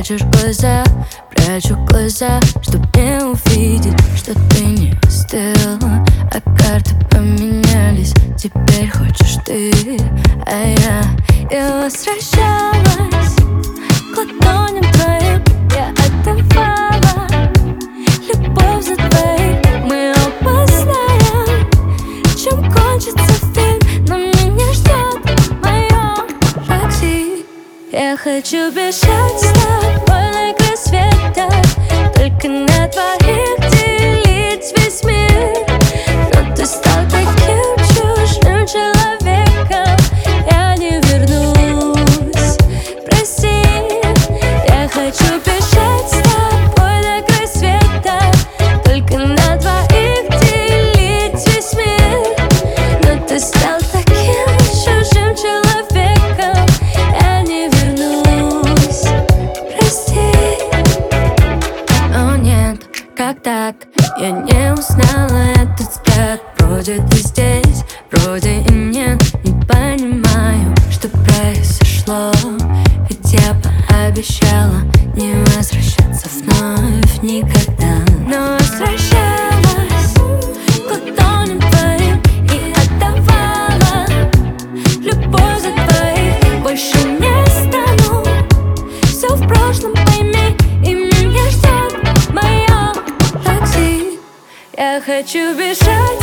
прячу глаза, чтоб не увидеть, что ты не остыла. А карты поменялись, теперь хочешь ты, а я возвращалась к ладоням твоим. Я отдавала любовь за твоим. Мы оба знаем, чем кончится фильм, но меня ждет мое такси. Я хочу бежать с тобой на край света, только на двоих делить весь мир. Но ты стал таким чужим человеком, я не вернусь, прости. Я хочу бежать с тобой на край света, только на двоих делить весь мир. Но ты стал таким чужим человеком, я не вернусь, прости. О нет, как так? Я не узнала этот взгляд. Вроде ты здесь, вроде и нет. Не понимаю, что произошло, ведь я пообещала не возвращаться вновь никогда. Но возвращалась к ладоням твоим и отдавала любовь за твоих. Больше не стану, все в прошлом, пойми, и меня ждет мое такси. Я хочу бежать